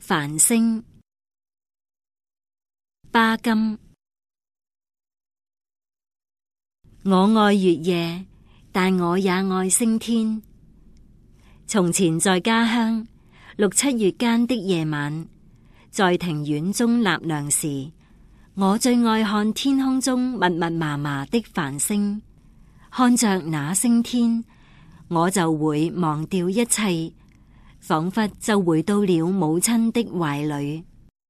繁星。巴金。我愛月夜，但我也愛星天。從前在家鄉6、7月間的夜晚，在庭院中納涼時，我最愛看天空中密密麻麻的繁星。看着那星天，我就會忘掉一切，仿佛就回到了母親的懷裏。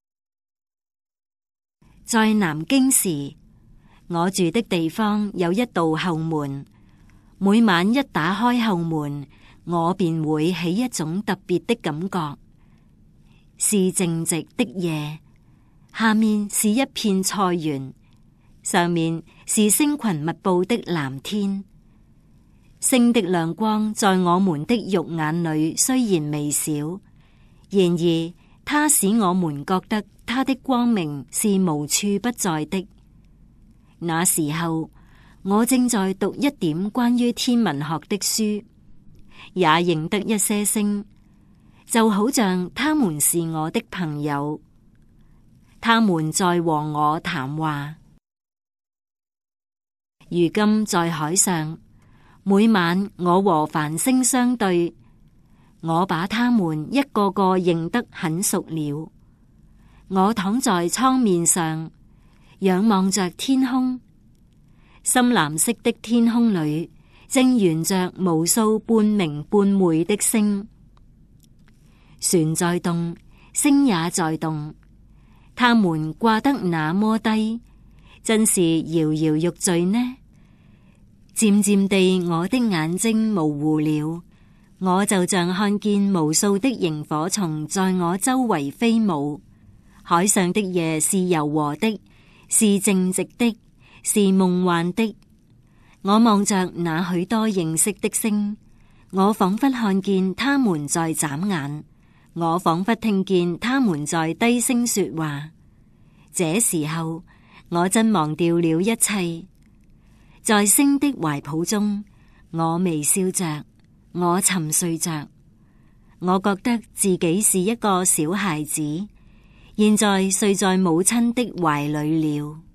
在南京時，我住的地方有一道後門，每晚一打開後門，我便會起一種特別的感覺，是靜寂的夜，下面是一片菜園，上面是星群密布的藍天。星的亮光在我們的肉眼裏雖然微小，然而它使我們覺得它的光明是無處不在的。那時候，我正在讀一點關於天文學的書，也認得一些星，就好像他們是我的朋友，他們在和我談話。如今在海上，每晚我和繁星相對，我把他們一個個認得很熟了。我躺在艙面上，仰望着天空，深藍色的天空裏正懸着無數半明半昧的星。船在動，星也在動，它們掛得那麼低，真是搖搖欲墜呢。漸漸地，我的眼睛模糊了，我就像看見無數的螢火蟲在我周圍飛舞。海上的夜是柔和的，是靜寂的，是夢幻的。我望着那許多認識的星，我仿佛看見他們在眨眼，我仿佛聽見他們在低聲說話。這時候，我真忘掉了一切。在星的懷抱中，我微笑着，我沉睡着，我覺得自己是一個小孩子，現在睡在母親的懷裏了。